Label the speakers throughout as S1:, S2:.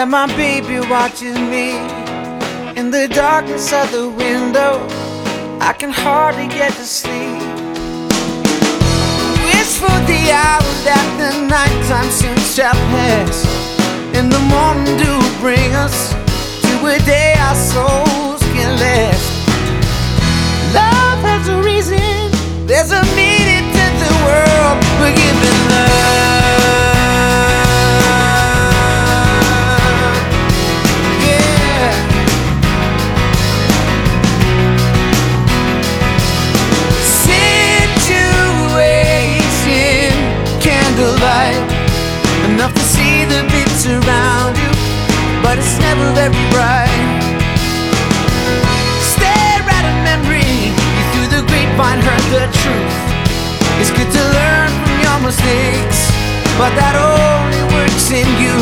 S1: that my baby watches me. In the darkness of the window, I can hardly get to sleep. Wish for the hour that the nighttime soon shall pass, and the morning dew will bring us to a day our souls can last. Love has a reason, there's a meaning to the world. We're giving love. Enough to see the bits around you, but it's never very bright. Stare at a memory, you through the grapevine heard the truth. It's good to learn from your mistakes, but that only works in you.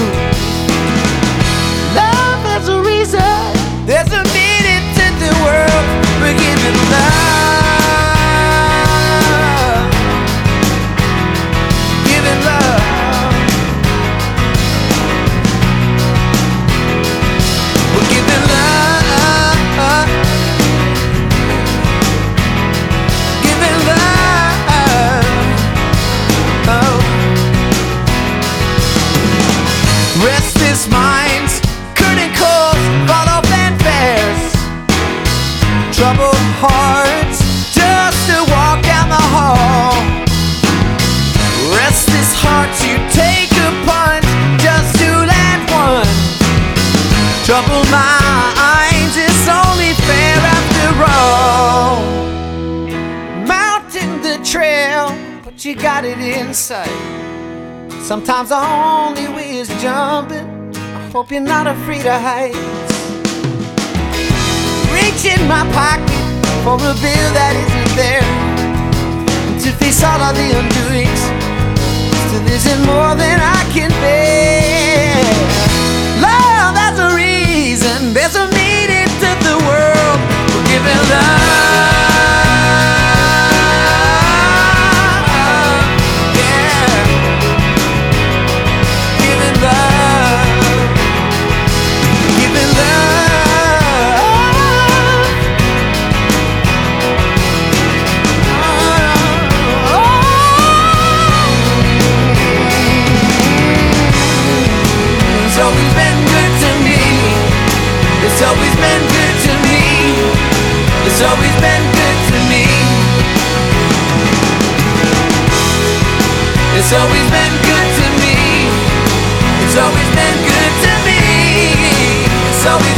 S1: Love has a reason, there's a meaning to the world. We're giving love, giving love. Restless minds, curtain calls, follow fanfares. Troubled hearts, just to walk down the hall. Restless hearts, you take a punt, just to land one. Troubled minds, it's only fair after all. Mountain the trail, but you got it in sight. Sometimes the only way is jumping. I hope you're not afraid of heights. Reach in my pocket for a bill that isn't there, and to face all of the undoings. Still isn't more than I can bear. Love has a reason, there's a meaning to the world. We're giving love. It's always been good to me. It's always been good to me. It's always been good to me. It's always been good to me. It's always